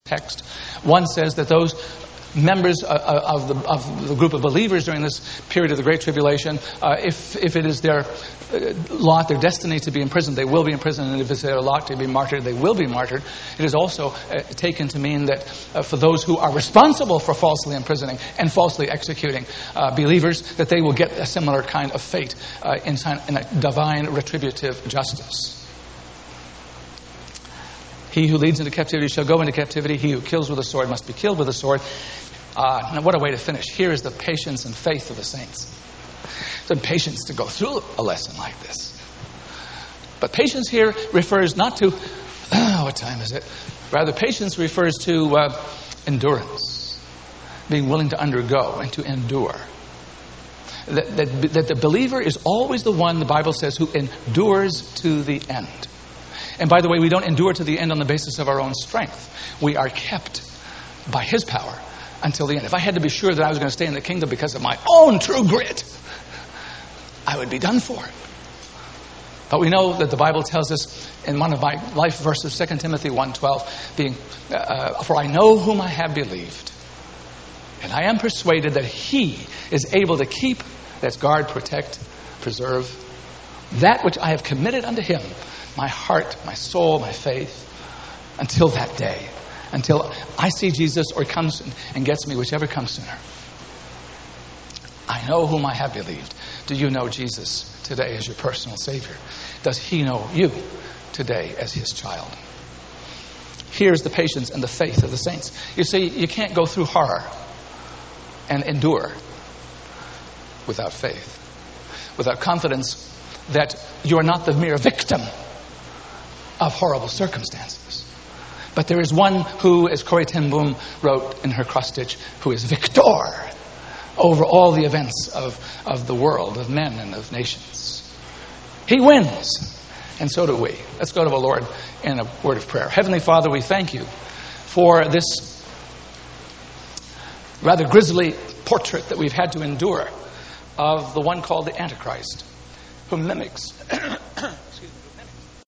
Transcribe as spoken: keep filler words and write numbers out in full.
text. One says that those members of the, of the group of believers during this period of the Great Tribulation, uh, if, if it is their lot, their destiny to be imprisoned, they will be imprisoned, and if it's their lot to be martyred, they will be martyred. It is also uh, taken to mean that uh, for those who are responsible for falsely imprisoning and falsely executing uh, believers, that they will get a similar kind of fate uh, in, in a divine retributive justice. He who leads into captivity shall go into captivity. He who kills with a sword must be killed with a sword. Uh, now what a way to finish. Here is the patience and faith of the saints. It's patience to go through a lesson like this. But patience here refers not to, oh, what time is it? Rather, patience refers to uh, endurance. Being willing to undergo and to endure. That, that, that the believer is always the one, the Bible says, who endures to the end. And by the way, we don't endure to the end on the basis of our own strength. We are kept by His power until the end. If I had to be sure that I was going to stay in the kingdom because of my own true grit, I would be done for. But we know that the Bible tells us in one of my life verses, Second Timothy one twelve, being, uh, for I know whom I have believed, and I am persuaded that He is able to keep, that's guard, protect, preserve, that which I have committed unto Him, my heart, my soul, my faith, until that day. Until I see Jesus or He comes and gets me, whichever comes sooner. I know whom I have believed. Do you know Jesus today as your personal Savior? Does He know you today as His child? Here's the patience and the faith of the saints. You see, you can't go through horror and endure without faith, without confidence that you are not the mere victim of horrible circumstances. But there is one who, as Corrie ten Boom wrote in her cross-stitch, who is victor over all the events of, of the world, of men and of nations. He wins, and so do we. Let's go to the Lord in a word of prayer. Heavenly Father, we thank You for this rather grisly portrait that we've had to endure of the one called the Antichrist, who mimics